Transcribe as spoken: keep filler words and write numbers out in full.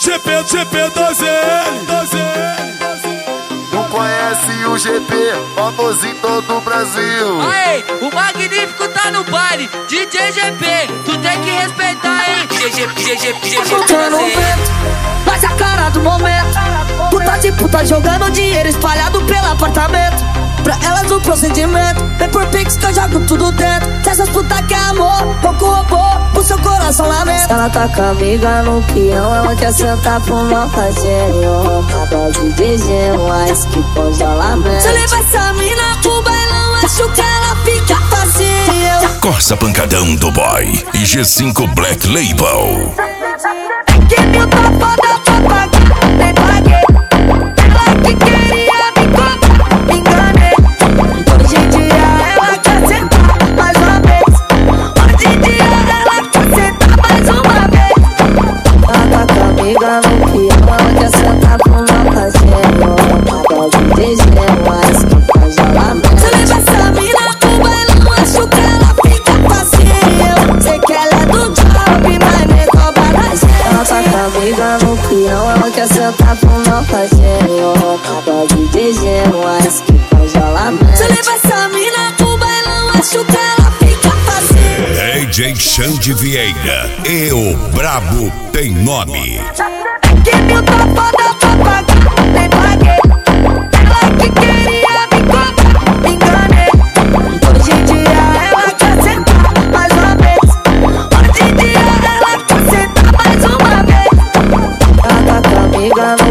G P, G P, doze L, doze L. Não conhece o G P, famoso em todo o Brasil. Aê, o Magnífico tá no baile, D J G P, tu tem que respeitar, hein? D J, D J, D J, Soltando o vento, mas a cara do momento. Puta de puta jogando dinheiro espalhado pelo apartamento. Pra elas o procedimento, vem por pix que eu jogo tudo dentro. Se essas putas quer amor, pouco robô, pro seu coração lamento. Ela tá com a amiga no peão, ela quer sentar pro mal fazer. Acaba de dizer mais que congelamento. Se eu levar essa mina pro bailão, acho que ela fica fácil. Corsa Pancadão do Boy e G cinco Black Label. Que mil tá foda pra pagar, nem paguei. Ela que queria me cobrar, me enganei. Hoje em dia ela quer sentar mais uma vez. Hoje em dia ela quer sentar mais uma vez. Ela tá com a amiga no peão, ela quer sentar pro meu caseiro. Acaba de dizer mais que congelamento. Se eu levar essa mina pro bailão, acho que ela fica fácil. Sei que ela é do job, mas me cobra da gente. Ela tá com a amiga no peão, ela quer sentar pro meu caseiro. Acaba de dizer mais que congelamento. Se eu levar essa mina pro bailão, acho que ela fica fácil. D J Xande Vieira e o Brabo tem nome. Que mil tá foda pra pagar, nem paguei. Ela que queria me cobrar, me enganei. Hoje em dia ela quer sentar mais uma vez. Hoje em dia ela quer sentar mais uma vez. Ela tá com a amiga